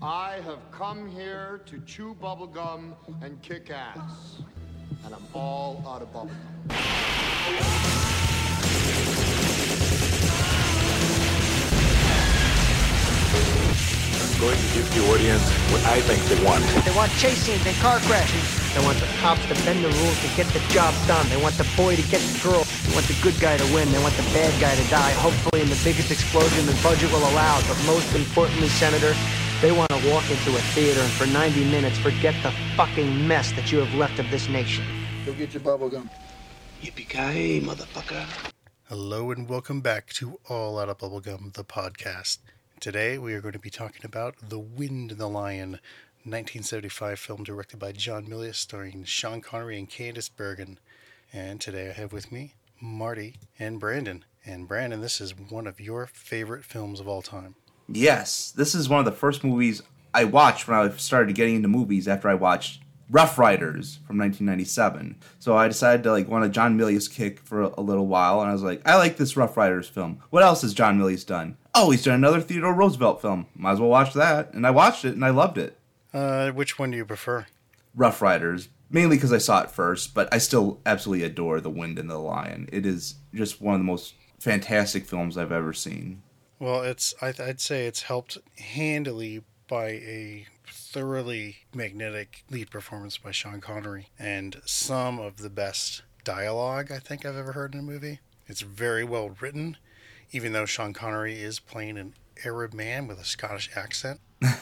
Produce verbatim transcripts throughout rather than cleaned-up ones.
I have come here to chew bubblegum and kick ass. And I'm all out of bubblegum. I'm going to give the audience what I think they want. They want chase scenes and car crashes. They want the cops to bend the rules to get the job done. They want the boy to get the girl. They want the good guy to win. They want the bad guy to die, hopefully in the biggest explosion the budget will allow. But most importantly, Senator, they want to walk into a theater and for ninety minutes forget the fucking mess that you have left of this nation. Go get your bubble gum. Yippee-ki-yay, motherfucker. Hello and welcome back to All Out of Bubblegum, the podcast. Today we are going to be talking about The Wind and the Lion, nineteen seventy-five film directed by John Milius, starring Sean Connery and Candice Bergen. And today I have with me Marty and Brandon. And Brandon, this is one of your favorite films of all time. Yes, this is one of the first movies I watched when I started getting into movies after I watched Rough Riders from nineteen ninety-seven. So I decided to like want a John Milius kick for a, a little while, and I was like, I like this Rough Riders film. What else has John Milius done? Oh, he's done another Theodore Roosevelt film. Might as well watch that. And I watched it, and I loved it. Uh, which one do you prefer? Rough Riders, mainly because I saw it first, but I still absolutely adore The Wind and the Lion. It is just one of the most fantastic films I've ever seen. Well, it's I, I'd say it's helped handily by a thoroughly magnetic lead performance by Sean Connery and some of the best dialogue I think I've ever heard in a movie. It's very well written, even though Sean Connery is playing an Arab man with a Scottish accent.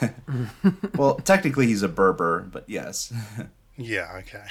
Well, technically he's a Berber, but yes. Yeah, okay.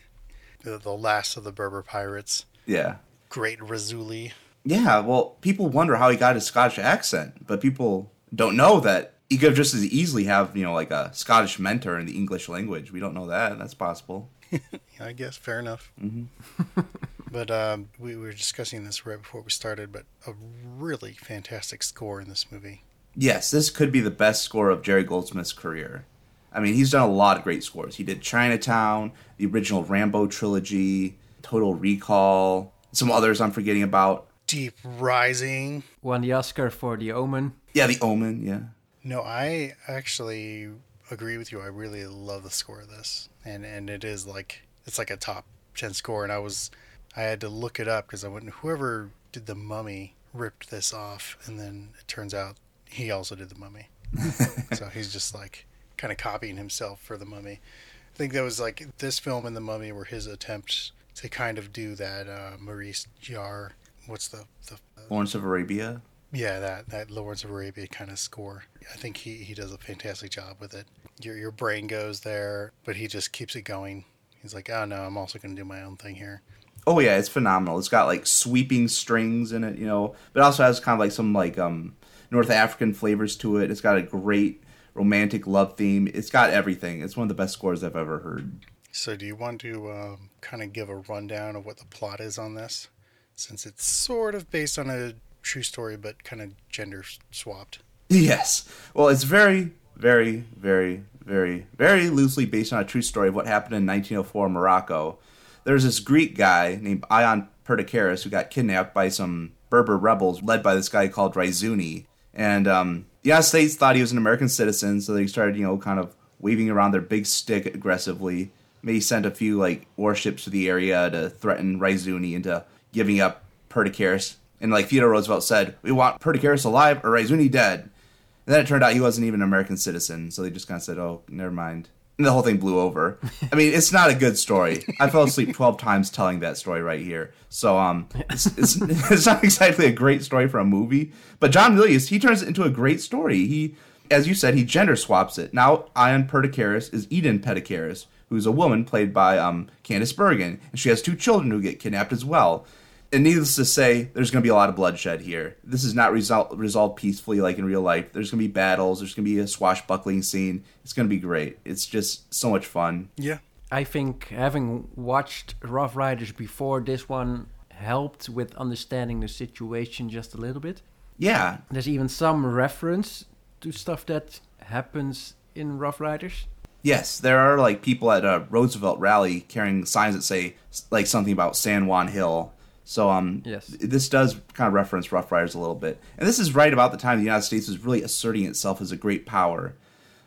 The, the last of the Berber pirates. Yeah. Great Razuli. Yeah, well, people wonder how he got his Scottish accent, but people don't know that he could just as easily have, you know, like a Scottish mentor in the English language. We don't know that. That's possible. Yeah, I guess. Fair enough. Mm-hmm. But um, we were discussing this right before we started, but a really fantastic score in this movie. Yes, this could be the best score of Jerry Goldsmith's career. I mean, he's done a lot of great scores. He did Chinatown, the original Rambo trilogy, Total Recall, some others I'm forgetting about. Deep Rising. Won the Oscar for The Omen. Yeah, The Omen, yeah. No, I actually agree with you. I really love the score of this. And and it is like, it's like a top ten score. And I was, I had to look it up because I went, whoever did The Mummy ripped this off. And then it turns out he also did The Mummy. So he's just like kind of copying himself for The Mummy. I think that was like, this film and The Mummy were his attempts to kind of do that uh, Maurice Jarre, what's the... the uh, Lawrence of Arabia? Yeah, that, that Lawrence of Arabia kind of score. I think he, he does a fantastic job with it. Your your brain goes there, but he just keeps it going. He's like, oh no, I'm also going to do my own thing here. Oh yeah, it's phenomenal. It's got like sweeping strings in it, you know, but it also has kind of like some like um North African flavors to it. It's got a great romantic love theme. It's got everything. It's one of the best scores I've ever heard. So do you want to um, kind of give a rundown of what the plot is on this? Since it's sort of based on a true story, but kind of gender swapped. Yes. Well, it's very, very, very, very, very loosely based on a true story of what happened in nineteen oh four in Morocco. There's this Greek guy named Ion Perdicaris who got kidnapped by some Berber rebels led by this guy called Raizuni. And um, the United States thought he was an American citizen, so they started, you know, kind of waving around their big stick aggressively. Maybe sent a few, like, warships to the area to threaten Raizuni into giving up Perdicaris. And, like, Theodore Roosevelt said, we want Perdicaris alive or Raizuni dead. And then it turned out he wasn't even an American citizen, so they just kind of said, oh, never mind. And the whole thing blew over. I mean, it's not a good story. I fell asleep twelve times telling that story right here. So um, it's, it's it's not exactly a great story for a movie. But John Milius, he turns it into a great story. He, as you said, he gender swaps it. Now Ion Perdicaris is Eden Perdicaris, who's a woman played by um, Candice Bergen. And she has two children who get kidnapped as well. And needless to say, there's going to be a lot of bloodshed here. This is not resol- resolved peacefully like in real life. There's going to be battles. There's going to be a swashbuckling scene. It's going to be great. It's just so much fun. Yeah. I think having watched Rough Riders before this one helped with understanding the situation just a little bit. Yeah. There's even some reference to stuff that happens in Rough Riders. Yes, there are like people at a Roosevelt rally carrying signs that say like something about San Juan Hill. So um, yes. This does kind of reference Rough Riders a little bit. And this is right about the time the United States was really asserting itself as a great power.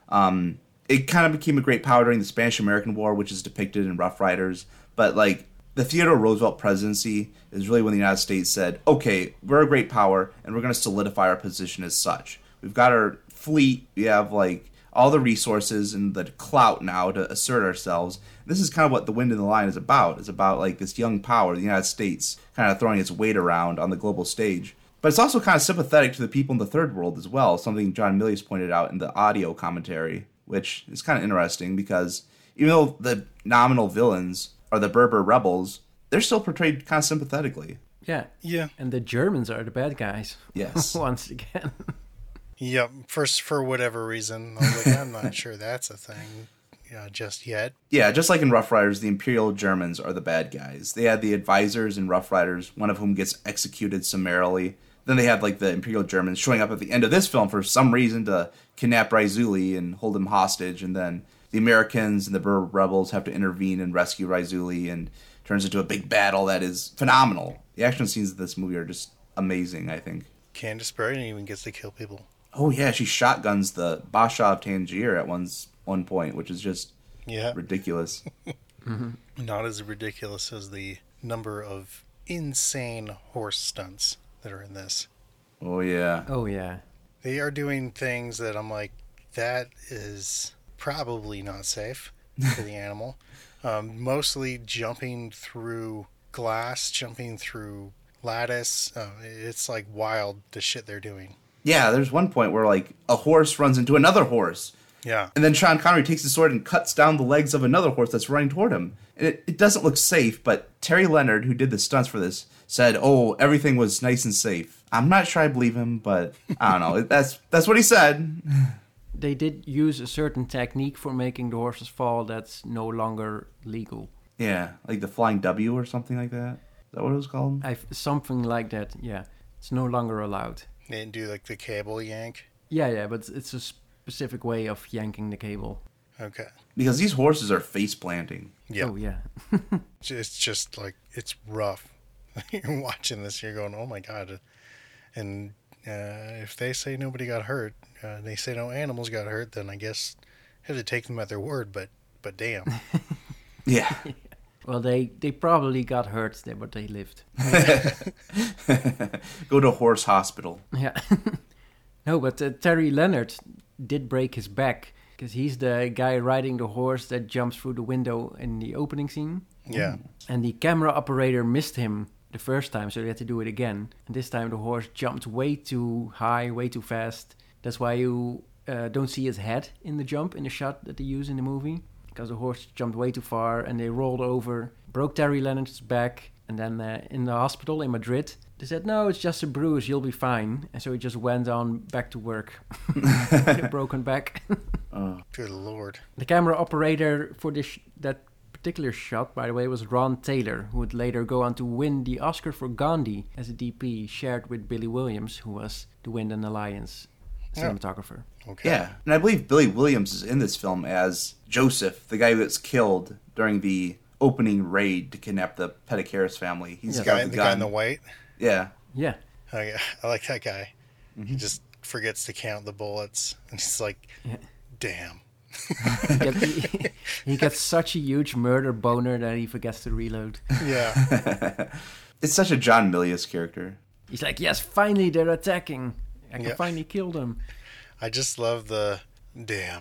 Um, it kind of became a great power during the Spanish-American War, which is depicted in Rough Riders. But like the Theodore Roosevelt presidency is really when the United States said, okay, we're a great power, and we're going to solidify our position as such. We've got our fleet, we have like all the resources and the clout now to assert ourselves. This is kind of what The Wind in the Line is about. It's about like this young power, the United States, kind of throwing its weight around on the global stage. But it's also kind of sympathetic to the people in the third world as well, something John Milius pointed out in the audio commentary, which is kind of interesting because even though the nominal villains are the Berber rebels, they're still portrayed kind of sympathetically. Yeah. Yeah. And the Germans are the bad guys. Yes. Once again. Yep. First, for whatever reason, I was like, I'm not sure that's a thing uh, just yet. Yeah, just like in Rough Riders, the Imperial Germans are the bad guys. They had the advisors in Rough Riders, one of whom gets executed summarily. Then they have like the Imperial Germans showing up at the end of this film for some reason to kidnap Raizuli and hold him hostage, and then the Americans and the Berber rebels have to intervene and rescue Raizuli, and it turns into a big battle that is phenomenal. The action scenes of this movie are just amazing, I think. Candice Bergen even gets to kill people. Oh yeah, she shotguns the Basha of Tangier at one's one point, which is just Yeah. ridiculous. Mm-hmm. Not as ridiculous as the number of insane horse stunts that are in this. Oh yeah. Oh, yeah. They are doing things that I'm like, that is probably not safe for the animal. Um, mostly jumping through glass, jumping through lattice. Uh, it's like wild, the shit they're doing. Yeah, there's one point where like a horse runs into another horse. Yeah. And then Sean Connery takes his sword and cuts down the legs of another horse that's running toward him. And it, it doesn't look safe, but Terry Leonard, who did the stunts for this, said, oh, everything was nice and safe. I'm not sure I believe him, but I don't know. That's that's what he said. They did use a certain technique for making the horses fall that's no longer legal. Yeah, like the Flying W or something like that. Is that what it was called? I've, something like that, yeah. It's no longer allowed. They didn't do like the cable yank. Yeah, yeah, but it's a specific way of yanking the cable. Okay. Because these horses are face planting. Yeah. Oh, yeah. It's just like, it's rough. You're watching this, you're going, oh my God. And uh, if they say nobody got hurt, uh, they say no animals got hurt, then I guess I have to take them at their word, but but damn. Yeah. Well, they, they probably got hurt, there, but they lived. Go to a horse hospital. Yeah. No, but uh, Terry Leonard did break his back because he's the guy riding the horse that jumps through the window in the opening scene. Yeah. And the camera operator missed him the first time, so they had to do it again. And this time the horse jumped way too high, way too fast. That's why you uh, don't see his head in the jump, in the shot that they use in the movie. Because the horse jumped way too far and they rolled over, broke Terry Leonard's back. And then uh, in the hospital in Madrid, they said, no, it's just a bruise, you'll be fine. And so he just went on back to work with a broken back. Good Lord. The camera operator for this sh- that particular shot, by the way, was Ron Taylor, who would later go on to win the Oscar for Gandhi as a D P, shared with Billy Williams, who was the Wind and the Lions cinematographer. Okay. Yeah. And I believe Billy Williams is in this film as Joseph, the guy who gets killed during the opening raid to kidnap the Petticaris family. He's The got guy, the the gun. guy in the white. Yeah. Yeah. Oh, yeah. I like that guy. He just forgets to count the bullets. And he's like, Yeah. damn. He, get, he, he gets such a huge murder boner that he forgets to reload. Yeah. It's such a John Milius character. He's like, yes, finally they're attacking. I can Yeah. finally kill them. I just love the damn.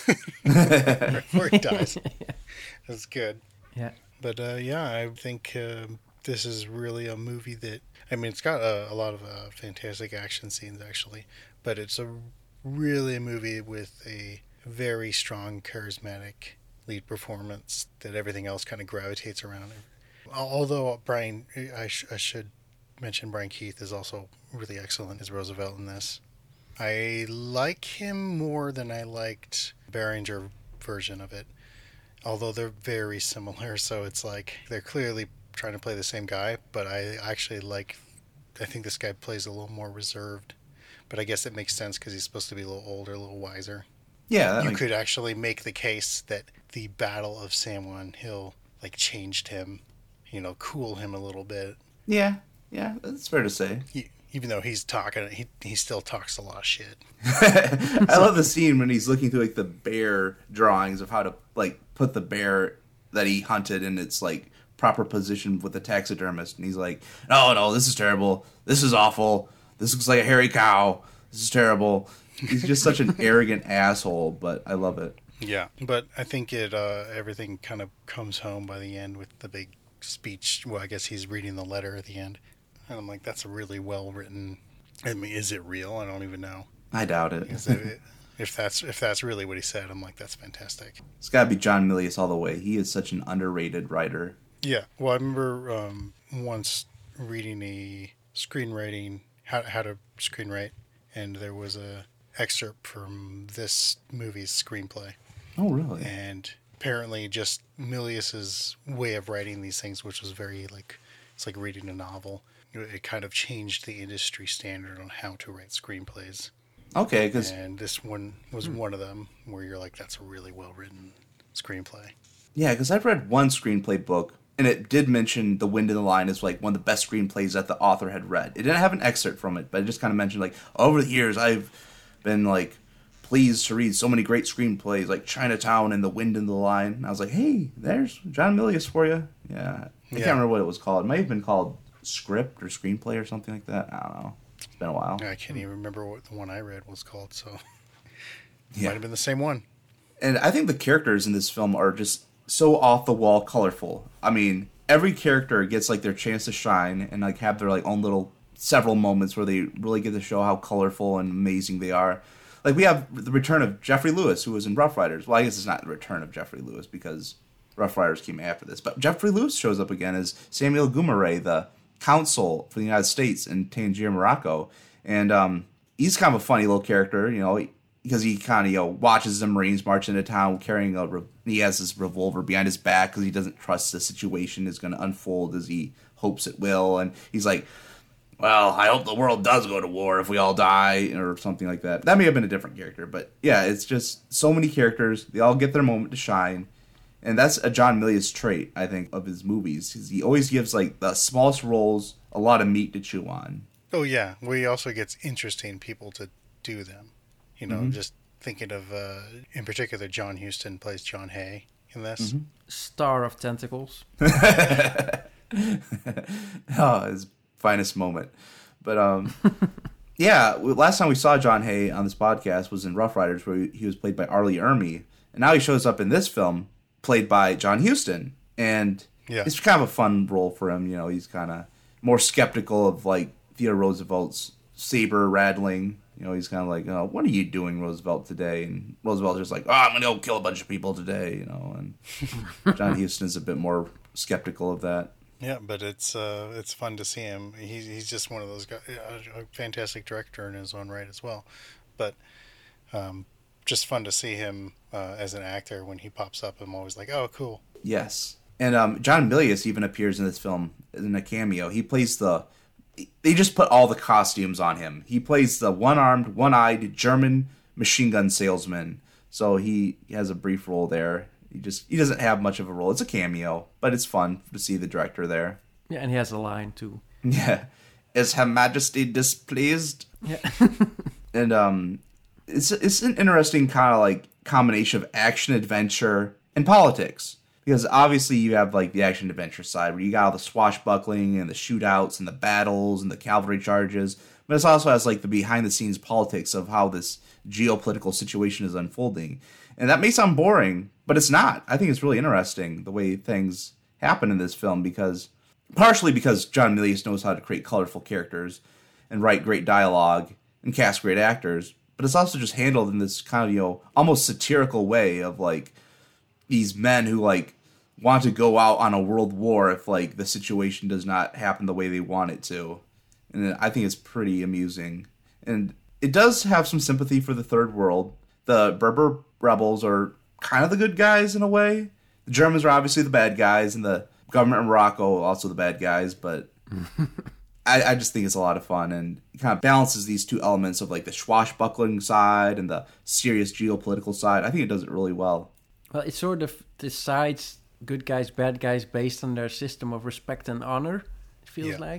Before he dies. That's good. Yeah. But uh, yeah, I think uh, this is really a movie that, I mean, it's got a, a lot of uh, fantastic action scenes, actually. But it's a really a movie with a very strong, charismatic lead performance that everything else kind of gravitates around. Although Brian, I, sh- I should mention Brian Keith is also really excellent as Roosevelt in this. I like him more than I liked Berenger version of it. Although they're very similar, so it's like they're clearly trying to play the same guy, but I actually like, I think this guy plays a little more reserved. But I guess it makes sense because he's supposed to be a little older, a little wiser. Yeah. That You makes- could actually make the case that the Battle of San Juan Hill like changed him, you know, cool him a little bit. Yeah. Yeah. That's fair to say. He, even though he's talking, he he still talks a lot of shit. I love the scene when he's looking through like the bear drawings of how to like put the bear that he hunted in its like proper position with the taxidermist, and he's like, "No, no, this is terrible. This is awful. This looks like a hairy cow. This is terrible." He's just such an arrogant asshole, but I love it. Yeah, but I think it uh, everything kind of comes home by the end with the big speech. Well, I guess he's reading the letter at the end, and I'm like, that's a really well written. I mean, is it real? I don't even know. I doubt it. Is it, if that's if that's really what he said, I'm like, that's fantastic. It's got to be John Milius all the way. He is such an underrated writer. Yeah, well, I remember um, once reading a screenwriting how how to screenwrite, and there was a excerpt from this movie's screenplay. Oh, really? And apparently, just Milius's way of writing these things, which was very like it's like reading a novel. It kind of changed the industry standard on how to write screenplays. Okay, because And this one was one of them where you're like, that's a really well written screenplay. yeah, because I've read one screenplay book, and it did mention The Wind in the Line as like one of the best screenplays that the author had read. It didn't have an excerpt from it, but it just kind of mentioned like over the years I've been like pleased to read so many great screenplays like Chinatown and The Wind in the Line. And I was like, hey, there's John Milius for you. Yeah, I Yeah. can't remember what it was called. It might have been called Script or Screenplay or something like that. I don't know. It's been a while. I can't even remember what the one I read was called, so it Yeah. might have been the same one. And I think the characters in this film are just so off the wall colorful. I mean, every character gets like their chance to shine and like have their like own little several moments where they really get to show how colorful and amazing they are. Like we have the return of Jeffrey Lewis, who was in Rough Riders. Well, I guess it's not the return of Jeffrey Lewis because Rough Riders came after this. But Jeffrey Lewis shows up again as Samuel Gumaray, the consul for the United States in Tangier, Morocco. And um, he's kind of a funny little character, you know, because he kind of, you know, watches the Marines march into town carrying a, re- he has his revolver behind his back because he doesn't trust the situation is going to unfold as he hopes it will. And he's like, well, I hope the world does go to war if we all die, or something like that. That may have been a different character, but yeah, it's just so many characters. They all get their moment to shine. And that's a John Milius trait, I think, of his movies. He always gives, like, the smallest roles a lot of meat to chew on. Oh, yeah. Well, he also gets interesting people to do them. You know, Mm-hmm. just thinking of, uh, in particular, John Huston plays John Hay in this. Mm-hmm. Star of Tentacles. Oh, his finest moment. But, um, yeah, last time we saw John Hay on this podcast was in Rough Riders, where he was played by Arlie Ermy. And now he shows up in this film, played by John Huston. And Yeah. it's kind of a fun role for him. You know, he's kind of more skeptical of, like, Theodore Roosevelt's saber rattling. You know, he's kind of like, oh, what are you doing, Roosevelt, today? And Roosevelt's just like, oh, I'm going to go kill a bunch of people today, you know. And John Huston's a bit more skeptical of that. Yeah, but it's uh, it's fun to see him. He's he's just one of those guys, a fantastic director in his own right as well. But um, just fun to see him uh, as an actor when he pops up. I'm always like, oh, cool. Yes. And um, John Milius even appears in this film in a cameo. He plays the... They just put all the costumes on him. He plays the one-armed, one-eyed German machine gun salesman. So he has a brief role there. He just he doesn't have much of a role. It's a cameo, but it's fun to see the director there. Yeah, and he has a line too. Yeah. Is Her Majesty displeased? Yeah. And um, it's it's an interesting kind of like combination of action, adventure, and politics. Because obviously you have like the action adventure side where you got all the swashbuckling and the shootouts and the battles and the cavalry charges. But it also has like the behind the scenes politics of how this geopolitical situation is unfolding. And that may sound boring, but it's not. I think it's really interesting the way things happen in this film because partially because John Milius knows how to create colorful characters and write great dialogue and cast great actors. But it's also just handled in this kind of, you know, almost satirical way of like these men who like want to go out on a world war if like the situation does not happen the way they want it to. And I think it's pretty amusing. And it does have some sympathy for the third world. The Berber rebels are kind of the good guys in a way. The Germans are obviously the bad guys, and the government of Morocco also the bad guys, but I, I just think it's a lot of fun, and it kind of balances these two elements of like the swashbuckling side and the serious geopolitical side. I think it does it really well. Well, it sort of decides good guys, bad guys based on their system of respect and honor, it feels Yeah. like.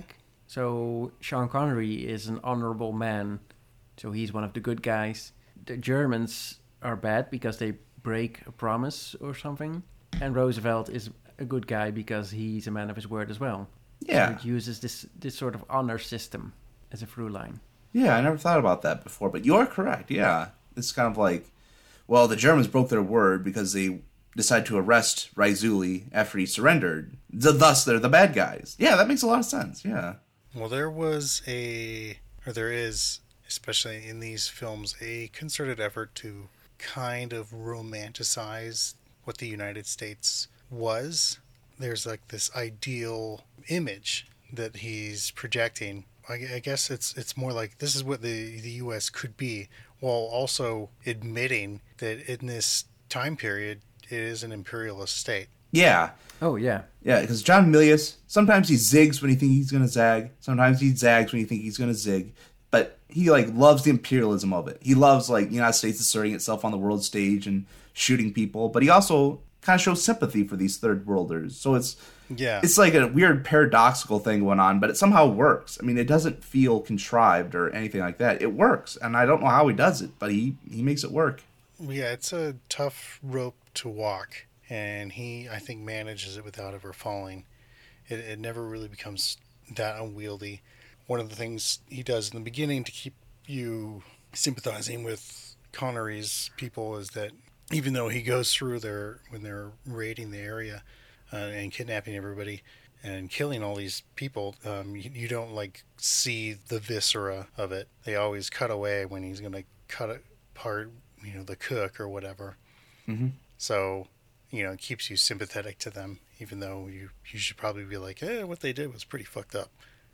So Sean Connery is an honorable man, so he's one of the good guys. The Germans are bad because they break a promise or something, and Roosevelt is a good guy because he's a man of his word as well. Yeah. So it uses this this sort of honor system as a through line. Yeah, I never thought about that before, but you're correct. Yeah, it's kind of like, well, the Germans broke their word because they decided to arrest Raizuli after he surrendered. Th- Thus, they're the bad guys. Yeah, that makes a lot of sense. Yeah. Well, there was a, or there is, especially in these films, a concerted effort to kind of romanticize what the United States was. There's like this ideal image that he's projecting. I, I guess it's it's more like this is what the, the U S could be, while also admitting that in this time period, it is an imperialist state. Yeah. Oh, yeah. Yeah, because John Milius, sometimes he zigs when you think he's going to zag. Sometimes he zags when you think he's going to zig. But he, like, loves the imperialism of it. He loves, like, the United States asserting itself on the world stage and shooting people. But he also kind of shows sympathy for these third worlders. So it's Yeah. it's like a weird paradoxical thing going on, but it somehow works. I mean, it doesn't feel contrived or anything like that. It works. And I don't know how he does it, but he, he makes it work. Yeah, it's a tough rope to walk, and he, I think, manages it without ever falling. It, it never really becomes that unwieldy. One of the things he does in the beginning to keep you sympathizing with Connery's people is that even though he goes through their, when they're raiding the area uh, and kidnapping everybody and killing all these people, um, you, you don't like see the viscera of it. They always cut away when he's going to cut apart, you know, the cook or whatever. Mm-hmm. So, you know, it keeps you sympathetic to them, even though you, you should probably be like, eh, what they did was pretty fucked up.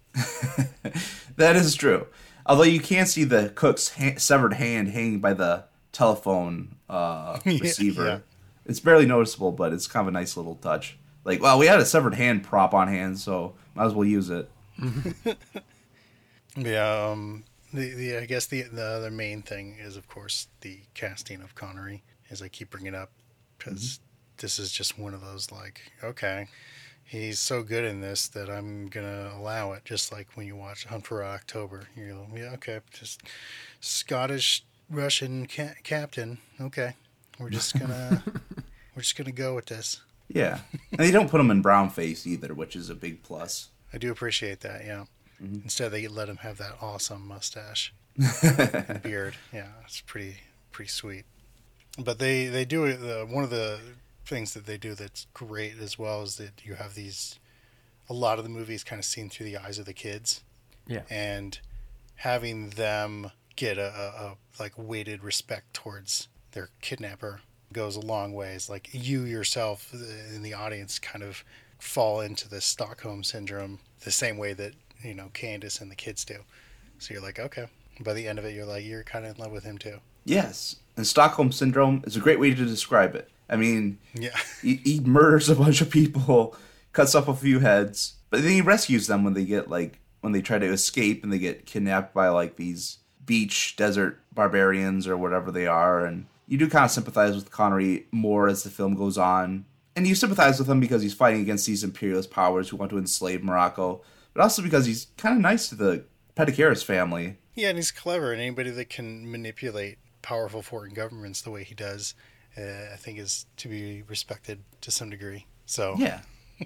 That is true. Although you can see the cook's ha- severed hand hanging by the telephone uh, receiver. Yeah. It's barely noticeable, but it's kind of a nice little touch. Like, well, we had a severed hand prop on hand, so might as well use it. Yeah, um, the, the I guess the the other main thing is, of course, the casting of Connery, as I keep bringing up, because mm-hmm. this is just one of those, like, okay, he's so good in this that I'm going to allow it, just like when you watch Hunt for October. You're like, yeah, okay, just Scottish Russian ca- captain, okay, we're just going to we're just going to go with this. Yeah, and they don't put him in brown face either, which is a big plus. I do appreciate that, yeah. Mm-hmm. Instead, they let him have that awesome mustache and beard. Yeah, it's pretty pretty sweet. But they they do it. Uh, one of the things that they do that's great as well is that you have these. A lot of the movies kind of seen through the eyes of the kids. Yeah. And having them get a, a, a like weighted respect towards their kidnapper goes a long ways. Like you yourself in the audience kind of fall into the Stockholm syndrome the same way that, you know, Candace and the kids do. So you're like, okay. By the end of it, you're like, you're kind of in love with him too. Yes, and Stockholm Syndrome is a great way to describe it. I mean, yeah, he, he murders a bunch of people, cuts off a few heads, but then he rescues them when they get, like, when they try to escape and they get kidnapped by, like, these beach desert barbarians or whatever they are, and you do kind of sympathize with Connery more as the film goes on. And you sympathize with him because he's fighting against these imperialist powers who want to enslave Morocco, but also because he's kind of nice to the Petticaris family. Yeah, and he's clever, and anybody that can manipulate powerful foreign governments the way he does, uh, I think is to be respected to some degree. So yeah,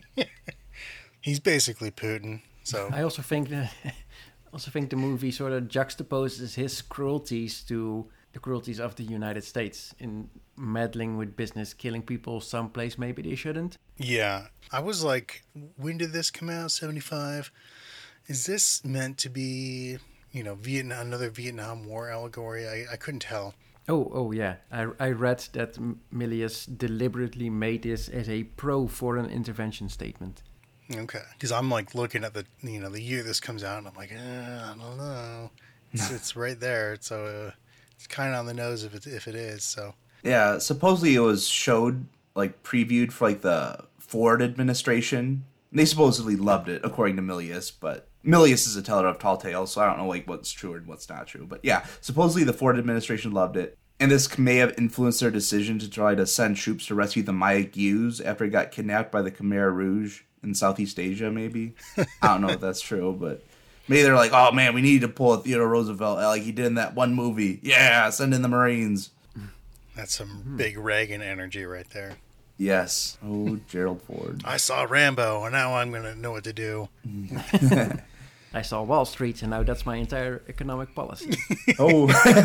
he's basically Putin. So I also think that also think the movie sort of juxtaposes his cruelties to the cruelties of the United States in meddling with business, killing people someplace maybe they shouldn't. Yeah. I was like, when did this come out? seventy-five? Is this meant to be, you know, Vietnam, another Vietnam War allegory? I, I couldn't tell. Oh, oh yeah. I, I read that Milius deliberately made this as a pro-foreign intervention statement. Okay. Because I'm like looking at the, you know, the year this comes out, and I'm like, eh, I don't know. It's, it's right there. So uh, it's kind of on the nose if it, if it is, so. Yeah, supposedly it was showed, like, previewed for, like, the Ford administration. They supposedly loved it, according to Milius, but Milius is a teller of tall tales, so I don't know, like, what's true and what's not true. But yeah, supposedly the Ford administration loved it, and this may have influenced their decision to try to send troops to rescue the Mayagüez after he got kidnapped by the Khmer Rouge in Southeast Asia, maybe. I don't know if that's true, but Maybe they're like, oh man, we need to pull a Theodore Roosevelt like he did in that one movie. Yeah, send in the Marines. That's some big Reagan energy right there. Yes. Oh, Gerald Ford. I saw Rambo, and now I'm going to know what to do. I saw Wall Street, and now that's my entire economic policy. Oh.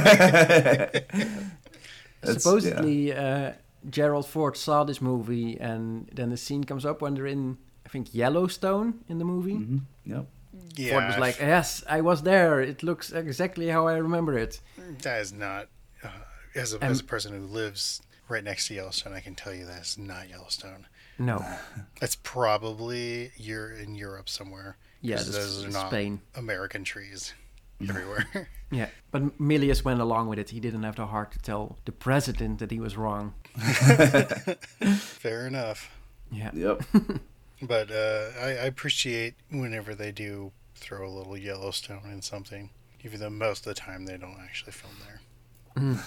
That's- Supposedly, uh, Gerald Ford saw this movie, and then the scene comes up when they're in, I think, Yellowstone in the movie. Mhm. Yep. Yeah, Ford was like, yes, I was there. It looks exactly how I remember it. that is not, uh, as, a, Um, as a person who lives right next to Yellowstone, I can tell you that is not Yellowstone. No. That's probably you're in Europe somewhere. Yeah, 'cause this those are is not Spain. American trees everywhere. Yeah, but Milius went along with it. He didn't have the heart to tell the president that he was wrong. Fair enough. Yeah. Yep. But uh, I, I appreciate whenever they do throw a little Yellowstone in something, even though most of the time they don't actually film there.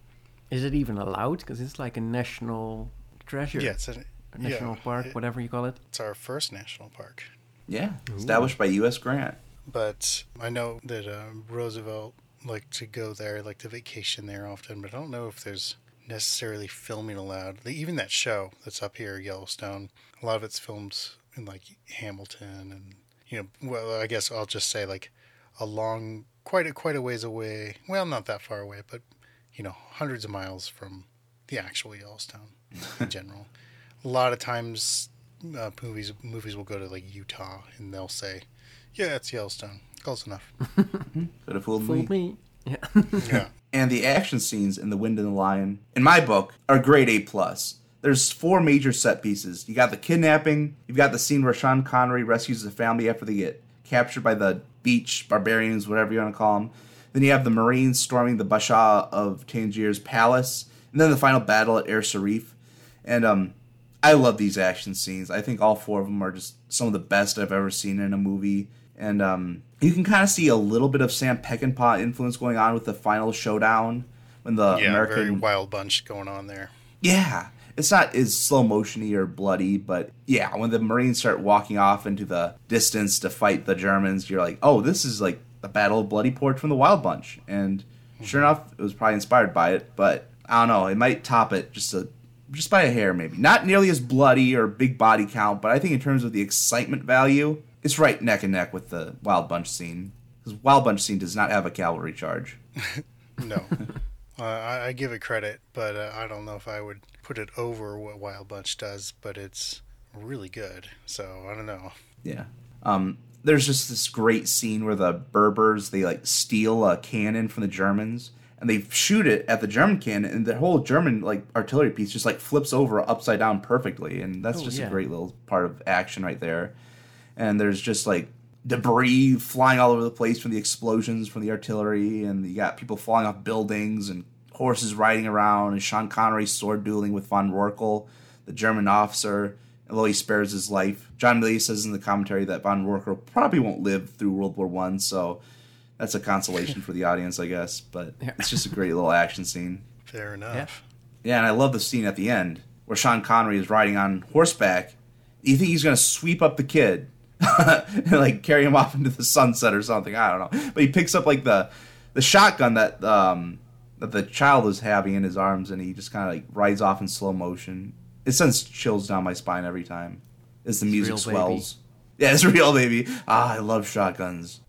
Is it even allowed? Because it's like a national treasure. Yeah, it's a, A national yeah, park, it- whatever you call it. It's our first national park. Yeah. Established by U S Grant. But I know that uh, Roosevelt liked to go there, like to vacation there often, but I don't know if there's necessarily filming allowed. Like, even that show that's up here, Yellowstone, a lot of it's filmed in like Hamilton and, you know, well, I guess I'll just say like a long, quite a, quite a ways away. Well, not that far away, but, you know, hundreds of miles from the actual Yellowstone in general. A lot of times uh, movies movies will go to like Utah and they'll say, yeah, it's Yellowstone. Close enough. Could have fooled me. Fooled me. Yeah. Yeah. And the action scenes in The Wind and the Lion, in my book, are grade A plus. There's four major set pieces. You got the kidnapping. You've got the scene where Sean Connery rescues the family after they get captured by the beach barbarians, whatever you want to call them. Then you have the Marines storming the Basha of Tangier's palace, and then the final battle at Er Sarif. And um, I love these action scenes. I think all four of them are just some of the best I've ever seen in a movie. And um, you can kind of see a little bit of Sam Peckinpah influence going on with the final showdown when the Yeah, American very wild bunch going on there. Yeah, it's not as slow motiony or bloody, but yeah, when the Marines start walking off into the distance to fight the Germans, you're like, oh, this is like the Battle of Bloody Port from the Wild Bunch. And sure enough, it was probably inspired by it, but I don't know, it might top it just a just by a hair maybe. Not nearly as bloody or big body count, but I think in terms of the excitement value, it's right neck and neck with the Wild Bunch scene. Because Wild Bunch scene does not have a cavalry charge. No. uh, I, I give it credit, but uh, I don't know if I would put it over what Wild Bunch does, but it's really good. So I don't know. Yeah. Um, there's just this great scene where the Berbers, they like steal a cannon from the Germans and they shoot it at the German cannon, and the whole German like artillery piece just like flips over upside down perfectly. And that's Oh, just yeah. a great little part of action right there. And there's just like debris flying all over the place from the explosions from the artillery, and you got people falling off buildings and horses riding around, and Sean Connery sword dueling with von Workel, the German officer, although he spares his life. John Milius says in the commentary that von Workel probably won't live through World War One, so that's a consolation for the audience, I guess. But Yeah. it's just a great little action scene. Fair enough. Yeah, and I love the scene at the end where Sean Connery is riding on horseback. You think he's going to sweep up the kid and like carry him off into the sunset or something. I don't know. But he picks up like the the shotgun that um that the child is having in his arms, and he just kind of like rides off in slow motion. It sends chills down my spine every time as the It's music real, swells. Yeah, it's real, baby. Ah, I love shotguns.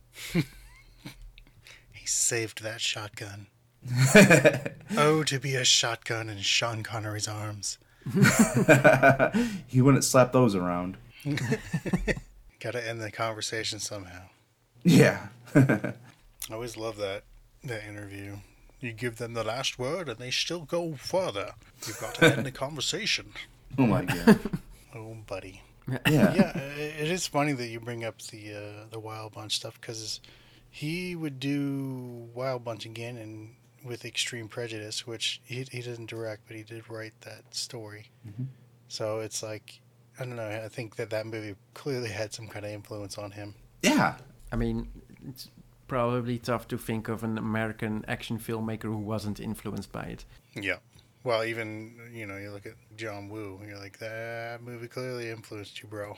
He saved that shotgun. Oh, to be a shotgun in Sean Connery's arms. He wouldn't slap those around. Gotta end the conversation somehow. Yeah. I always love that that interview. You give them the last word and they still go further. You've got to end the conversation. Oh my god. Oh, buddy. Yeah. Yeah, i- it is funny that you bring up the uh, the Wild Bunch stuff, because he would do Wild Bunch again and with Extreme Prejudice, which he he didn't direct, but he did write that story. Mm-hmm. So it's like, I don't know. I think that that movie clearly had some kind of influence on him. Yeah. I mean, it's probably tough to think of an American action filmmaker who wasn't influenced by it. Yeah. Well, even, you know, you look at John Woo, and you're like, that movie clearly influenced you, bro.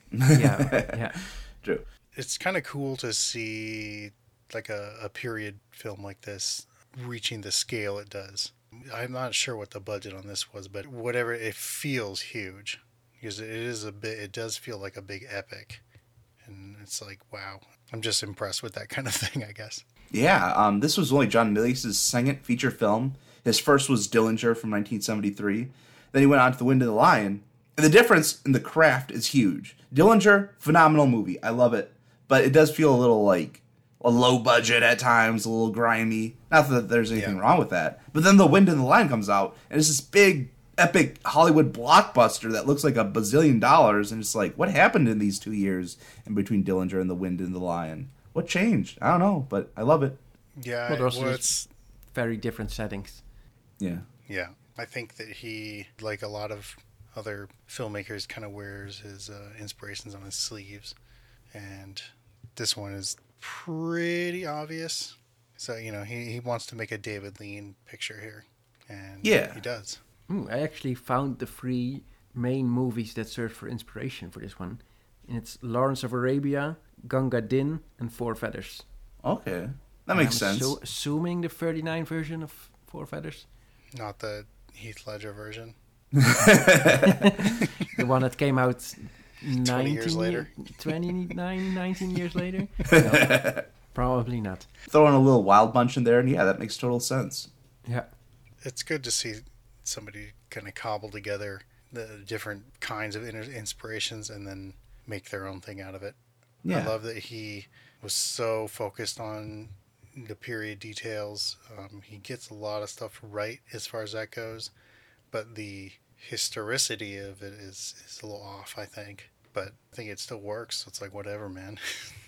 Yeah, yeah. True. It's kind of cool to see like a, a period film like this reaching the scale it does. I'm not sure what the budget on this was, but whatever, it feels huge because it is a bit, it does feel like a big epic. And it's like, wow, I'm just impressed with that kind of thing, I guess. Yeah, um, this was only John Milius' second feature film. His first was Dillinger from nineteen seventy-three. Then he went on to The Wind and the Lion. And the difference in the craft is huge. Dillinger, phenomenal movie. I love it. But it does feel a little like a low budget at times, a little grimy. Not that there's anything Yeah. wrong with that. But then The Wind and the Lion comes out, and it's this big, epic Hollywood blockbuster that looks like a bazillion dollars. And it's like, what happened in these two years in between Dillinger and The Wind and the Lion? What changed? I don't know, but I love it. Yeah, Well, also well, just- it's, Very different settings. Yeah. yeah. I think that he, like a lot of other filmmakers, kind of wears his uh, inspirations on his sleeves. And this one is pretty obvious. So, you know, he, he wants to make a David Lean picture here. And Yeah. he does. Ooh, I actually found the three main movies that served for inspiration for this one. And it's Lawrence of Arabia, Gunga Din, and Four Feathers. Okay. That makes I'm sense. So assuming the thirty-nine version of Four Feathers, Not the Heath Ledger version. the one that came out twenty years nineteen later. twenty-nine, nineteen years later? No, probably not. Throw in a little Wild Bunch in there, and yeah, that makes total sense. Yeah. It's good to see somebody kind of cobble together the different kinds of inner inspirations and then make their own thing out of it. Yeah. I love that he was so focused on the period details. Um, he gets a lot of stuff right as far as that goes, but the historicity of it is, is a little off, I think. But I think it still works. So it's like, whatever, man.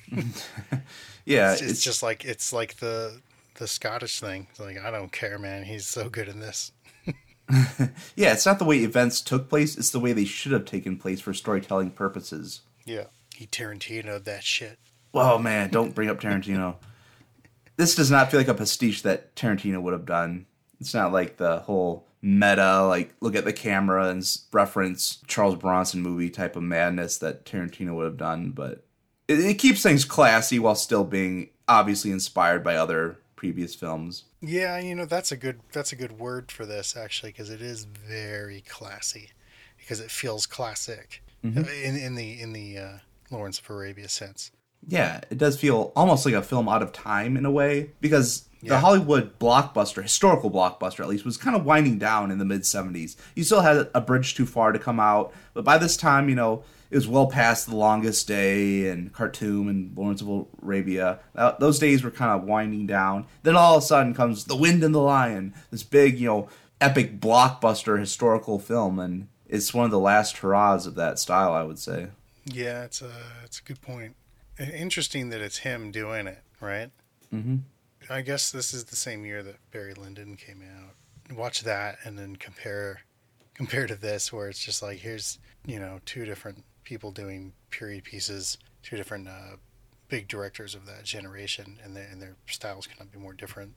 Yeah, it's, it's just like it's like the the Scottish thing. It's like, I don't care, man. He's so good in this. yeah, it's not the way events took place, it's the way they should have taken place for storytelling purposes. Yeah. He Tarantino'd that shit. Oh man, don't bring up Tarantino. This does not feel like a pastiche that Tarantino would have done. It's not like the whole meta, like look at the camera and s- reference Charles Bronson movie type of madness that Tarantino would have done, but it, it keeps things classy while still being obviously inspired by other previous films. Yeah, you know, that's a good that's a good word for this actually, because it is very classy, because it feels classic in in the in the uh, Lawrence of Arabia sense. Yeah, it does feel almost like a film out of time in a way, because the Yeah. Hollywood blockbuster, historical blockbuster at least, was kind of winding down in the mid seventies. You still had A Bridge Too Far to come out, but by this time, you know, it was well past The Longest Day and Khartoum and Lawrence of Arabia. Uh, those days were kind of winding down. Then all of a sudden comes The Wind and the Lion, this big, you know, epic blockbuster historical film, and it's one of the last hurrahs of that style, I would say. Yeah, it's a it's a good point. And interesting that it's him doing it, right? Mm-hmm. I guess this is the same year that Barry Lyndon came out. Watch that and then compare compare to this, where it's just like, here's, you know, two different people doing period pieces, two different uh, big directors of that generation, and their, and their styles cannot be more different.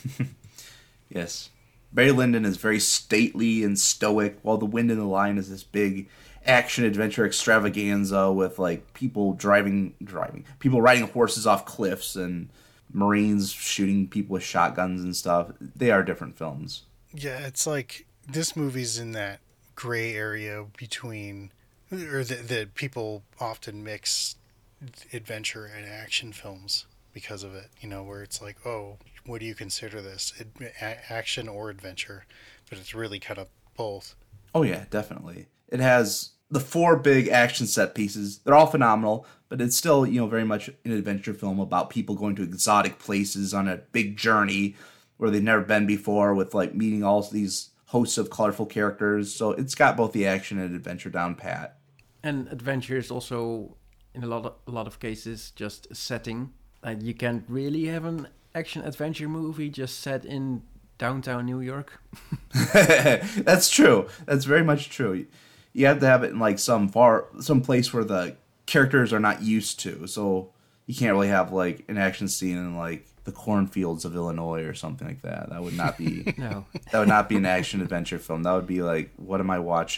Yes. Barry Lyndon is very stately and stoic, while The Wind and the Lion is this big action adventure extravaganza with like people driving driving people riding horses off cliffs and Marines shooting people with shotguns and stuff. They are different films. Yeah, it's like this movie's in that gray area between, or that that people often mix adventure and action films because of it. You know, where it's like, oh, what do you consider this, Ad- a- action or adventure? But it's really kind of both. Oh yeah, definitely. It has the four big action set pieces. They're all phenomenal, but it's still, you know, very much an adventure film about people going to exotic places on a big journey where they've never been before, with like meeting all these hosts of colorful characters. So it's got both the action and adventure down pat. And adventure is also, in a lot of, a lot of cases, just a setting. Like you can't really have an action adventure movie just set in downtown New York. That's true. That's very much true. You have to have it in like some far, some place where the characters are not used to. So you can't really have like an action scene in like the cornfields of Illinois or something like that. That would not be. No. That would not be an action adventure film. That would be like, what am I watching?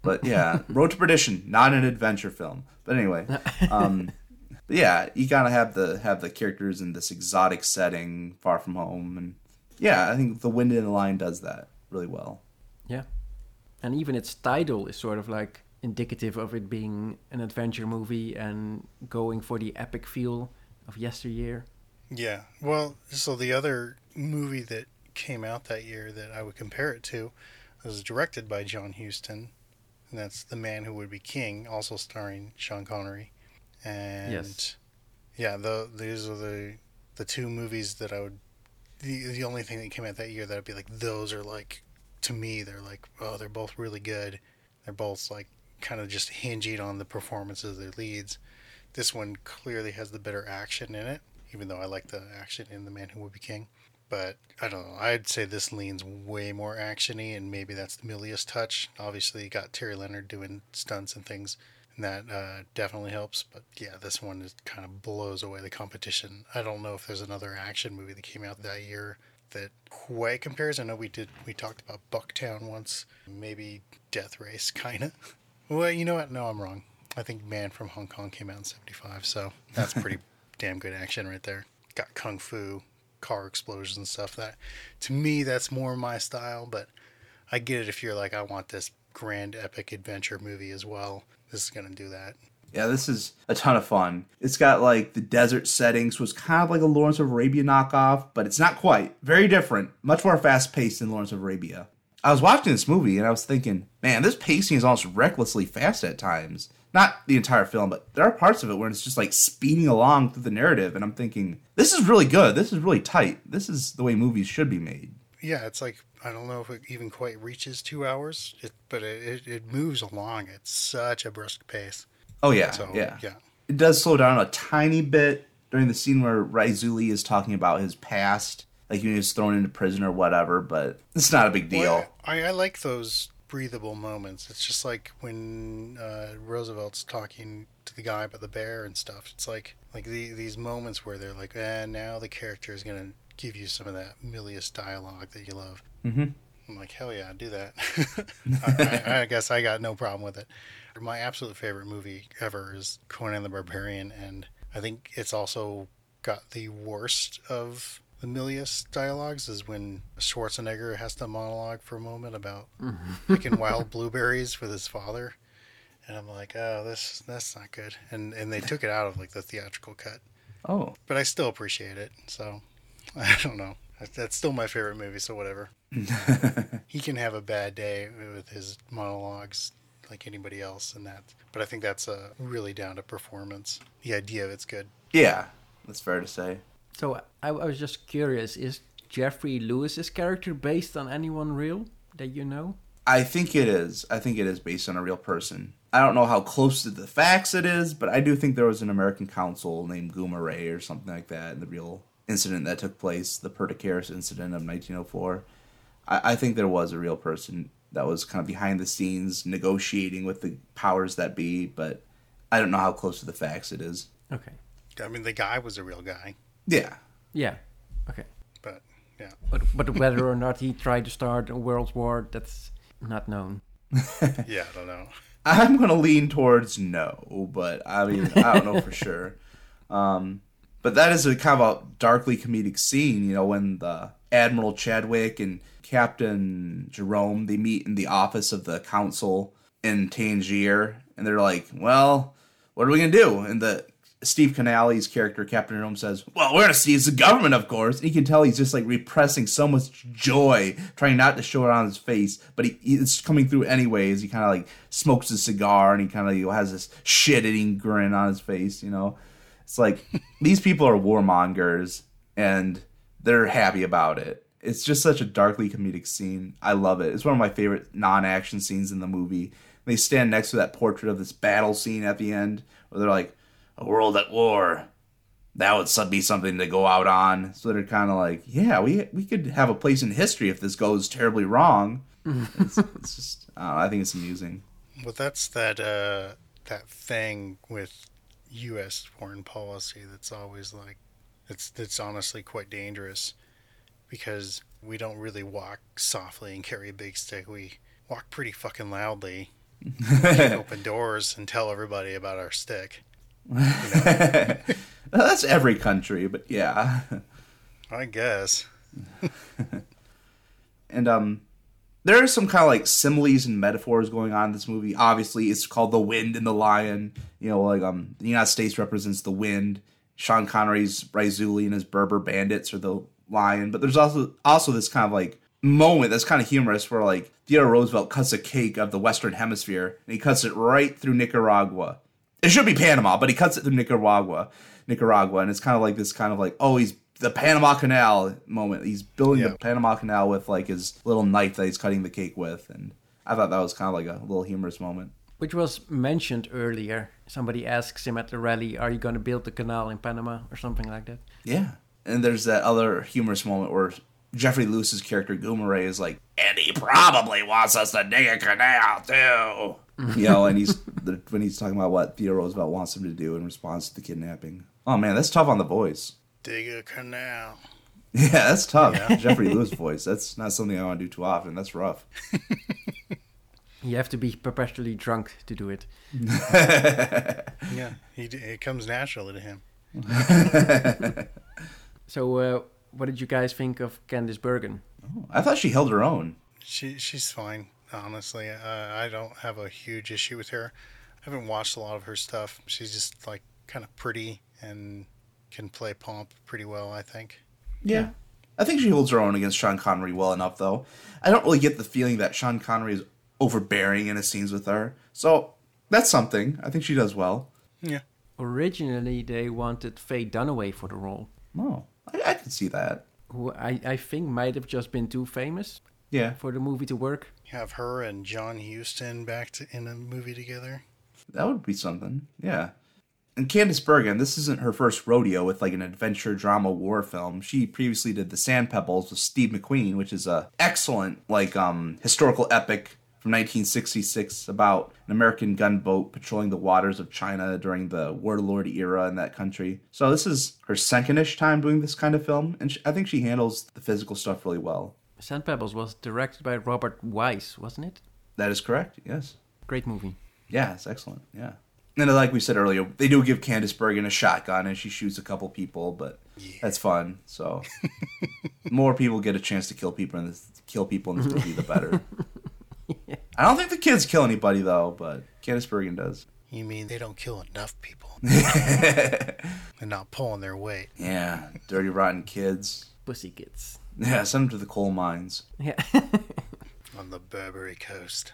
But yeah, Road to Perdition, not an adventure film. But anyway, um, but yeah, you gotta have the have the characters in this exotic setting, far from home, and yeah, I think The Wind in the Line does that really well. Yeah. And even its title is sort of like indicative of it being an adventure movie and going for the epic feel of yesteryear. Yeah. Well, so the other movie that came out that year that I would compare it to was directed by John Huston, and that's The Man Who Would Be King, also starring Sean Connery. And Yes. yeah, the, these are the the two movies that I would. The the only thing that came out that year that I'd be like, those are like, to me, they're like, oh, they're both really good. They're both like kind of just hinging on the performances of their leads. This one clearly has the better action in it, even though I like the action in The Man Who Would Be King. But I don't know. I'd say this leans way more action-y, and maybe that's the Milius touch. Obviously, you got Terry Leonard doing stunts and things, and that uh, definitely helps. But yeah, this one is kind of blows away the competition. I don't know if there's another action movie that came out that year that quite compares. I know we did. We talked about Bucktown once, maybe Death Race, kind of. Well, you know what? No, I'm wrong. I think Man from Hong Kong came out in seventy-five, so that's pretty damn good action right there. Got kung fu, car explosions and stuff. That, to me, that's more my style, but I get it if you're like, I want this grand epic adventure movie as well. This is going to do that. Yeah, this is a ton of fun. It's got like the desert setting, so it's kind of like a Lawrence of Arabia knockoff, but it's not quite. Very different. Much more fast paced than Lawrence of Arabia. I was watching this movie and I was thinking, man, this pacing is almost recklessly fast at times. Not the entire film, but there are parts of it where it's just like speeding along through the narrative, and I'm thinking, this is really good. This is really tight. This is the way movies should be made. Yeah, it's like, I don't know if it even quite reaches two hours, it, but it, it, it moves along at such a brisk pace. Oh, yeah, So, yeah. yeah. It does slow down a tiny bit during the scene where Raizuli is talking about his past, like when he was thrown into prison or whatever, but it's not a big deal. Well, I, I like those breathable moments. It's just like when uh, Roosevelt's talking to the guy about the bear and stuff. It's like like the, these moments where they're like, eh, now the character is going to give you some of that Milius dialogue that you love. Mm-hmm. I'm like, hell yeah, do that. I, I, I guess I got no problem with it. My absolute favorite movie ever is Conan the Barbarian, and I think it's also got the worst of the Milius dialogues is when Schwarzenegger has to monologue for a moment about picking wild blueberries with his father. And I'm like, oh, this that's not good. And and they took it out of like the theatrical cut. Oh. But I still appreciate it. So I don't know. That's still my favorite movie, so whatever. He can have a bad day with his monologues like anybody else and that. But I think that's a really down to performance. The idea of it's good. Yeah, that's fair to say. So I, I was just curious, is Jeffrey Lewis's character based on anyone real that you know? I think it is. I think it is based on a real person. I don't know how close to the facts it is, but I do think there was an American consul named Guma Ray or something like that in the real incident that took place, the Perdicaris incident of nineteen oh four. I, I think there was a real person that was kind of behind the scenes negotiating with the powers that be, but I don't know how close to the facts it is. Okay. I mean, the guy was a real guy. Yeah. Yeah. Okay. But, yeah. But but whether or not he tried to start a world war, that's not known. Yeah, I don't know. I'm going to lean towards no, but I mean, I don't know for sure. Um, but that is a kind of a darkly comedic scene, you know, when the Admiral Chadwick and Captain Jerome, they meet in the office of the council in Tangier, and they're like, well, what are we going to do? And the Steve Canale's character, Captain Jerome, says, well, we're going to seize the government, of course. And you can tell he's just like repressing so much joy, trying not to show it on his face, but he, it's coming through anyways. He kind of like smokes a cigar, and he kind of you know, has this shit-eating grin on his face, you know? It's like, these people are warmongers, and they're happy about it. It's just such a darkly comedic scene. I love it. It's one of my favorite non-action scenes in the movie. They stand next to that portrait of this battle scene at the end, where they're like, a world at war. That would be something to go out on. So they're kind of like, yeah, we we could have a place in history if this goes terribly wrong. it's, it's just, I, don't know, I think it's amusing. Well, that's that uh, that thing with U S foreign policy that's always like, it's it's honestly quite dangerous, because we don't really walk softly and carry a big stick. We walk pretty fucking loudly, Open doors and tell everybody about our stick. That's every country, but yeah. I guess. And um, there are some kind of like similes and metaphors going on in this movie. Obviously, it's called The Wind and the Lion. You know, like um, the United States represents the wind. Sean Connery's Raizuli and his Berber bandits are the lion. But there's also also this kind of like moment that's kind of humorous where like Theodore Roosevelt cuts a cake of the Western Hemisphere and he cuts it right through Nicaragua. It should be Panama, but he cuts it through Nicaragua, Nicaragua, and it's kind of like this kind of like, oh, he's the Panama Canal moment. He's building Yeah. the Panama Canal with like his little knife that he's cutting the cake with, and I thought that was kind of like a little humorous moment. Which was mentioned earlier. Somebody asks him at the rally, are you going to build the canal in Panama or something like that? Yeah, and there's that other humorous moment where Jeffrey Lewis's character Goomeray is like, and he probably wants us to dig a canal too. You know, and he's when he's talking about what Theodore Roosevelt wants him to do in response to the kidnapping. Oh man, that's tough on the voice. Dig a canal. Yeah, that's tough. Jeffrey Lewis voice. That's not something I want to do too often. That's rough. You have to be perpetually drunk to do it. Yeah, he, d- it comes naturally to him. So, uh, what did you guys think of Candice Bergen? I thought she held her own. She She's fine, honestly. Uh, I don't have a huge issue with her. I haven't watched a lot of her stuff. She's just like kind of pretty and can play pomp pretty well, I think. Yeah. I think she holds her own against Sean Connery well enough, though. I don't really get the feeling that Sean Connery is overbearing in his scenes with her. So, that's something. I think she does well. Yeah. Originally, they wanted Faye Dunaway for the role, Oh, I, I can see that. who I, I think might have just been too famous Yeah. for the movie to work. Have her and John Huston back to, in a movie together. That would be something. Yeah. And Candice Bergen, this isn't her first rodeo with like an adventure drama war film. She previously did The Sand Pebbles with Steve McQueen, which is a excellent like um historical epic from nineteen sixty-six about an American gunboat patrolling the waters of China during the warlord era in that country. So this is her second-ish time doing this kind of film, and she, I think she handles the physical stuff really well. Sand Pebbles was directed by Robert Wise, wasn't it? That is correct, yes. Great movie. Yeah, it's excellent, yeah. And like we said earlier, they do give Candice Bergen a shotgun and she shoots a couple people, but Yeah. that's fun. So more people get a chance to kill people in this kill people in this movie, the better. Yeah. I don't think the kids kill anybody though, but Candice Bergen does. You mean they don't kill enough people? They're not pulling their weight. Yeah, dirty rotten kids. Pussy Kids. Yeah, send them to the coal mines. Yeah. On the Barbary Coast.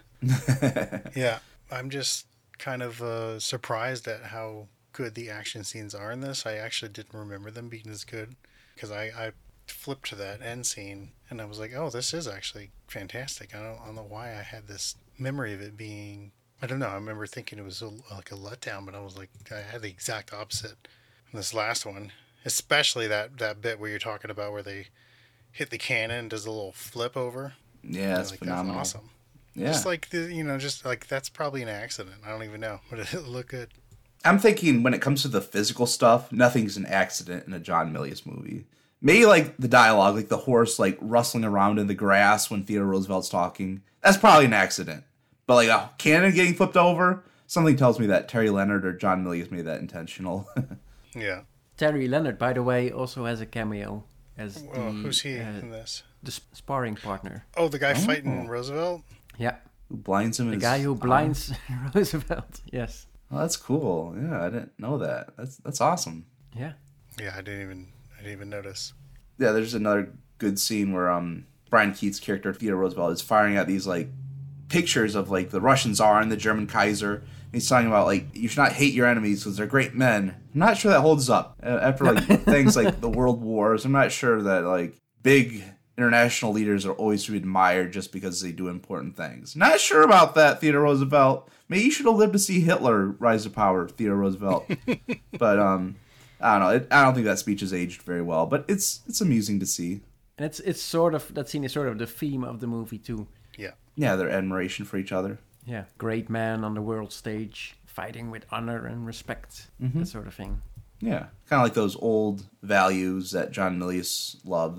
Yeah, I'm just kind of uh, surprised at how good the action scenes are in this. I actually didn't remember them being as good because I, I flipped to that end scene and I was like, oh, this is actually fantastic. I don't, I don't know why I had this memory of it being, I don't know. I remember thinking it was a, like a letdown, but I was like, I had the exact opposite in this last one, especially that, that bit where you're talking about where they hit the cannon and does a little flip over. Yeah, that's like, phenomenal. That's awesome. Yeah. Just like the, you know, just like that's probably an accident. I don't even know, but it looked good. I'm thinking when it comes to the physical stuff, nothing's an accident in a John Milius movie. Maybe like the dialogue, like the horse like rustling around in the grass when Theodore Roosevelt's talking. That's probably an accident. But like a cannon getting flipped over, something tells me that Terry Leonard or John Milius made that intentional. Yeah. Terry Leonard, by the way, also has a cameo as Well, the, who's he uh, in this? the sp- sparring partner. Oh, the guy fighting Roosevelt? Yeah, Who blinds him? the is- guy who blinds Roosevelt. Yes. Oh, that's cool. Yeah, I didn't know that. That's that's awesome. Yeah. Yeah, I didn't even I didn't even notice. Yeah, there's another good scene where um Brian Keats' character Theodore Roosevelt is firing at these like pictures of like the Russian Tsar and the German Kaiser. And he's talking about like you should not hate your enemies because they're great men. I'm not sure that holds up Uh, after like things like the World Wars. I'm not sure that like big international leaders are always to be admired just because they do important things. Not sure about that, Theodore Roosevelt. Maybe you should have lived to see Hitler rise to power, Theodore Roosevelt. But um, I don't know. It, I don't think that speech has aged very well. But it's it's amusing to see. And it's it's sort of, that scene is sort of the theme of the movie too. Yeah. Yeah, their admiration for each other. Yeah. Great man on the world stage, fighting with honor and respect. Mm-hmm. That sort of thing. Yeah, kind of like those old values that John Milius loves.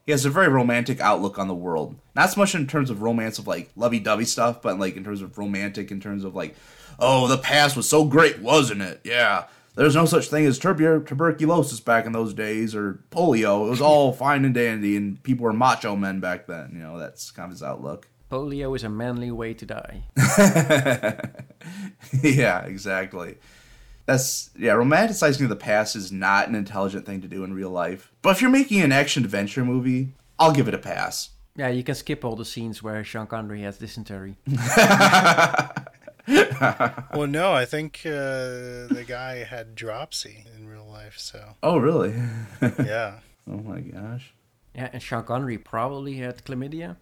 he has a very romantic outlook on the world. Not so much in terms of romance of like lovey-dovey stuff, but like in terms of romantic, in terms of like, oh, the past was so great, wasn't it? Yeah. There's no such thing as tuber- tuberculosis back in those days, or polio. It was all fine and dandy, and people were macho men back then. You know, that's kind of his outlook. Polio is a manly way to die. Yeah, exactly. That's, yeah, romanticizing the past is not an intelligent thing to do in real life. But if you're making an action-adventure movie, I'll give it a pass. Yeah, you can skip all the scenes where Sean Connery has dysentery. Well, no, I think uh, the guy had dropsy in real life, so Oh, really? yeah. Oh, my gosh. Yeah, and Sean Connery probably had chlamydia.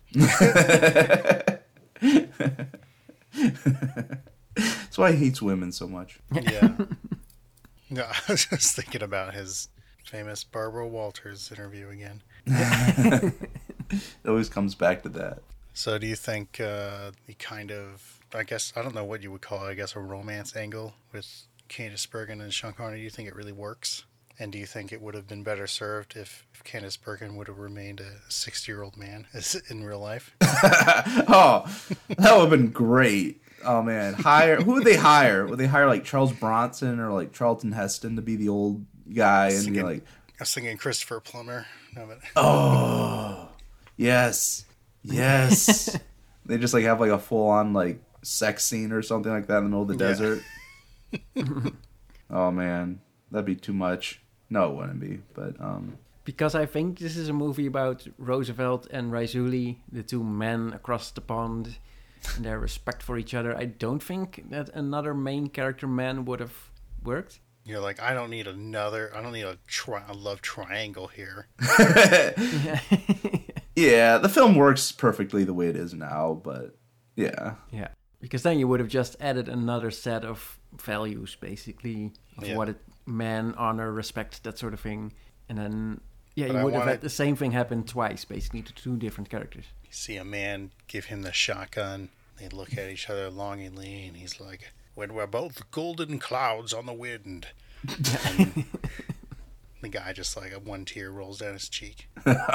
That's why he hates women so much. Yeah. No, I was just thinking about his famous Barbara Walters interview again. It always comes back to that. So do you think uh, the kind of, I guess, I don't know what you would call it, I guess a romance angle with Candice Bergen and Sean Connery, do you think it really works? And do you think it would have been better served if, if Candice Bergen would have remained a sixty-year-old man as in real life? Oh, that would have been great. Oh, man. Hire Who would they hire? Would they hire, like, Charles Bronson or, like, Charlton Heston to be the old guy and be Thinking- like, I was thinking Christopher Plummer. No, but oh, yes, yes. They just, like, have, like, a full-on, like, sex scene or something like that in the middle of the Yeah. desert. Oh, man. That'd be too much. No, it wouldn't be, but, um... Because I think this is a movie about Roosevelt and Raisuli, the two men across the pond, and their respect for each other. I don't think that another main character man would have worked. you're like, I don't need another, I don't need a, tri- a love triangle here. Yeah, the film works perfectly the way it is now, but yeah. Yeah, because then you would have just added another set of values, basically, of Yeah. what it man, honor, respect, that sort of thing. And then, yeah, But you I would have wanted- had the same thing happen twice, basically, to two different characters. You see a man give him the shotgun. They look at each other longingly, and he's like, when we're both golden clouds on the wind. And the guy just like, one tear rolls down his cheek.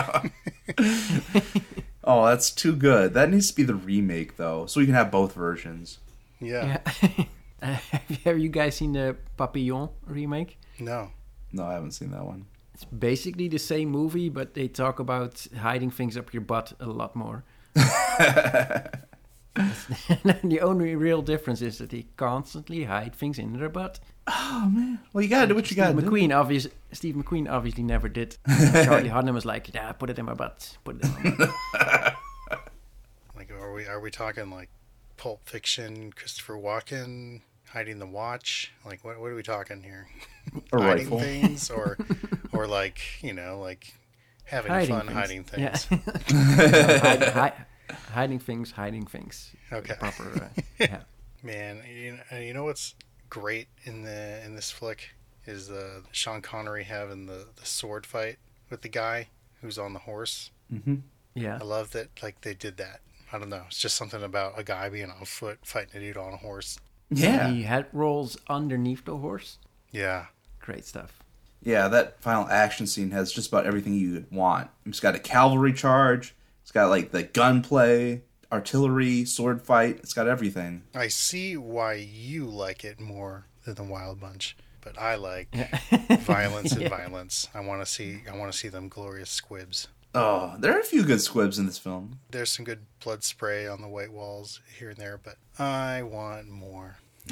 Oh, that's too good. That needs to be the remake, though, so we can have both versions. Yeah. Yeah. Uh, have you guys seen the Papillon remake? No. No, I haven't seen that one. It's basically the same movie, but they talk about hiding things up your butt a lot more. The only real difference is that they constantly hide things in their butt. Oh, man. Well, you gotta do what you Steve gotta do. McQueen, obvious, Steve McQueen obviously never did. Charlie Hunnam was like, yeah, put it in my butt. Put it in my butt. Like, are we are we talking like Pulp Fiction, Christopher Walken, hiding the watch? Like, what what are we talking here? A hiding rifle. things, or or like you know, like having Hiding fun things. hiding things. Yeah. No, hide, hi- hiding things, hiding things. Okay. Proper, uh, yeah. Man, you know, you know what's great in the in this flick is uh, Sean Connery having the, the sword fight with the guy who's on the horse. Mm-hmm. Yeah. I love that, like they did that. I don't know. It's just something about a guy being on foot fighting a dude on a horse. Yeah. He had rolls underneath the horse. Yeah, Great stuff. Yeah, that final action scene has just about everything you would want. It's got a cavalry charge. It's got, like, the gunplay, artillery, sword fight. It's got everything. I see why you like it more than the Wild Bunch, but I like violence and Yeah. violence. I want to see. I want to see them glorious squibs. Oh, there are a few good squibs in this film. There's some good blood spray on the white walls here and there, but I want more.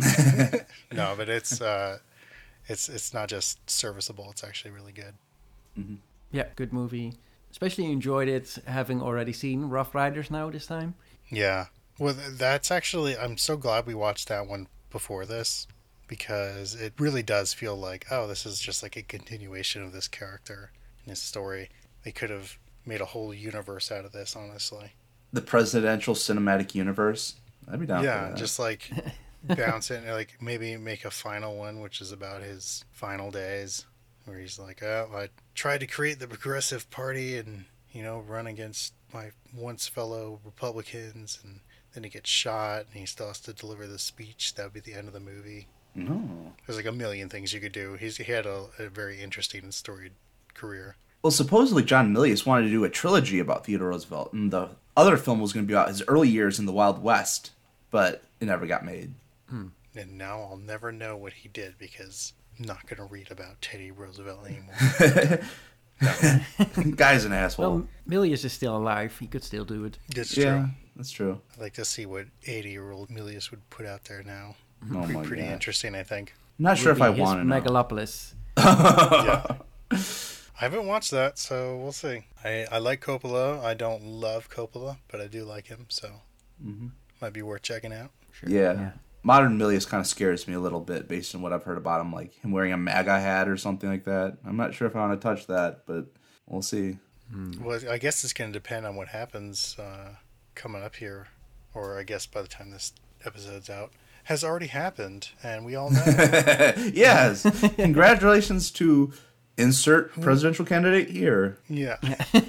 No, but it's uh, it's it's not just serviceable. It's actually really good. Yeah, good movie. Especially enjoyed it having already seen Rough Riders now this time. Yeah. Well, th- that's actually. I'm so glad we watched that one before this because it really does feel like, oh, this is just like a continuation of this character and his story. They could have made a whole universe out of this, honestly. The presidential cinematic universe. I'd be down for Yeah, that. just like bounce it, and like maybe make a final one, which is about his final days, where he's like, "Oh, I tried to create the Progressive Party, and you know, run against my once fellow Republicans, and then he gets shot, and he still has to deliver the speech." That would be the end of the movie. No. There's like a million things you could do. He's he had a, a very interesting and storied career. Well, supposedly John Milius wanted to do a trilogy about Theodore Roosevelt, and the other film was going to be about his early years in the Wild West, but it never got made. And now I'll never know what he did because I'm not going to read about Teddy Roosevelt anymore. Guy's an asshole. Well, Milius is still alive. He could still do it. It's true. Yeah, that's true. I'd like to see what eighty-year-old Milius would put out there now. Oh Pretty, my pretty God. interesting, I think. I'm not sure if I His want to know. Megalopolis. Yeah. I haven't watched that, so we'll see. I, I like Coppola. I don't love Coppola, but I do like him, so Mm-hmm. might be worth checking out. Sure. Yeah. yeah. Modern Milius kind of scares me a little bit based on what I've heard about him, like him wearing a MAGA hat or something like that. I'm not sure if I want to touch that, but we'll see. Well, I guess it's going to depend on what happens uh, coming up here, or I guess by the time this episode's out, has already happened, and we all know. Yes. Congratulations to insert presidential candidate here. Yeah.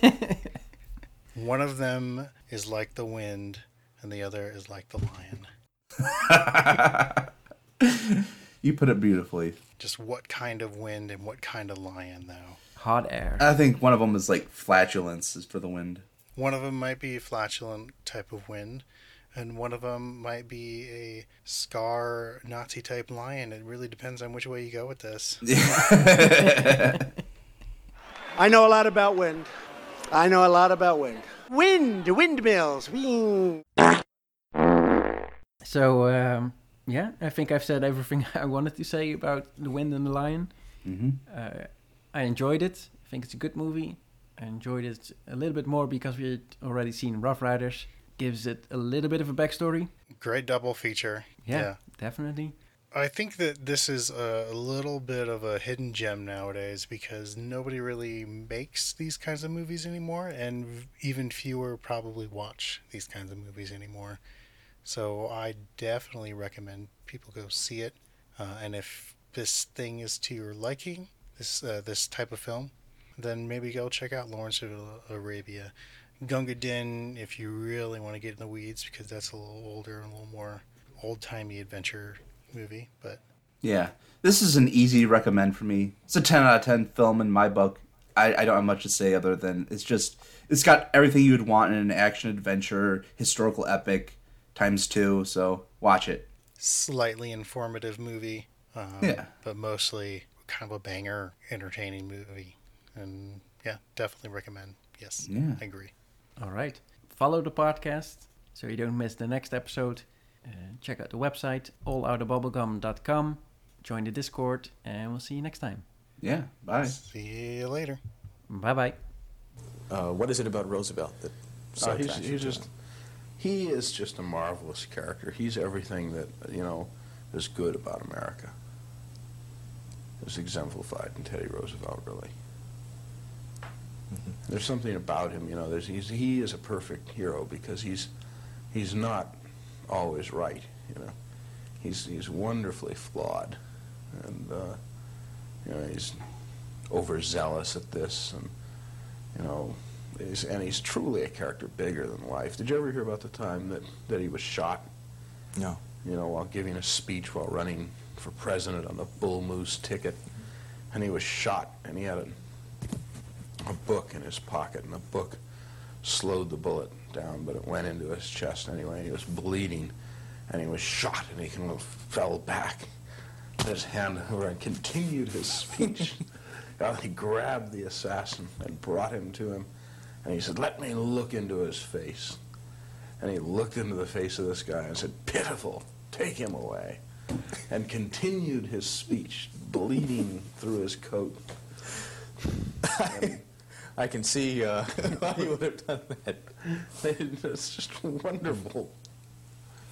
One of them is like the wind, and the other is like the lion. You put it beautifully. Just what kind of wind and what kind of lion, though? Hot air. I think one of them is like flatulence is for the wind. One of them might be a flatulent type of wind, and one of them might be a Scar Nazi type lion. It really depends on which way you go with this. I know a lot about wind. I know a lot about wind. Wind, windmills. Wing. So, um, yeah, I think I've said everything I wanted to say about The Wind and the Lion. Mm-hmm. Uh, I enjoyed it. I think it's a good movie. I enjoyed it a little bit more because we had already seen Rough Riders. Gives it a little bit of a backstory. Great double feature. Yeah, Yeah. definitely. I think that this is a little bit of a hidden gem nowadays because nobody really makes these kinds of movies anymore, and even fewer probably watch these kinds of movies anymore. So I definitely recommend people go see it. Uh, and if this thing is to your liking, this uh, this type of film, then maybe go check out Lawrence of Arabia. Gunga Din, if you really want to get in the weeds, because that's a little older and a little more old-timey adventure movie, but Yeah. This is an easy recommend for me. It's a ten out of ten film in my book. I, I don't have much to say other than it's just, it's got everything you would want in an action adventure, historical epic, times two, so watch it. slightly informative movie. Um, Yeah. But mostly kind of a banger, entertaining movie. And yeah, definitely recommend. Yes, Yeah. I agree. All right. Follow the podcast so you don't miss the next episode. Uh, check out the website, all out of bubblegum dot com. Join the Discord, and we'll see you next time. Yeah, bye. See you later. Bye-bye. Uh, what is it about Roosevelt that so Uh, he's, attracts you he's to just him? he is just a marvelous character. He's everything that you know is good about America. Is exemplified in Teddy Roosevelt, really. Mm-hmm. There's something about him, you know. There's he's, he is a perfect hero because he's he's not always right, you know. He's he's wonderfully flawed, and uh, you know he's overzealous at this, and you know. He's, and he's truly a character bigger than life. Did you ever hear about the time that, that he was shot? No. You know, while giving a speech while running for president on the Bull Moose ticket. And he was shot, and he had a, a book in his pocket, and the book slowed the bullet down, but it went into his chest anyway, and he was bleeding, and he was shot, and he kind of fell back. Put his hand over and continued his speech. And he grabbed the assassin and brought him to him. And he said, "Let me look into his face." And he looked into the face of this guy and said, "Pitiful, take him away." And continued his speech, bleeding through his coat. I, I can see uh, how you would have done that. It's just wonderful.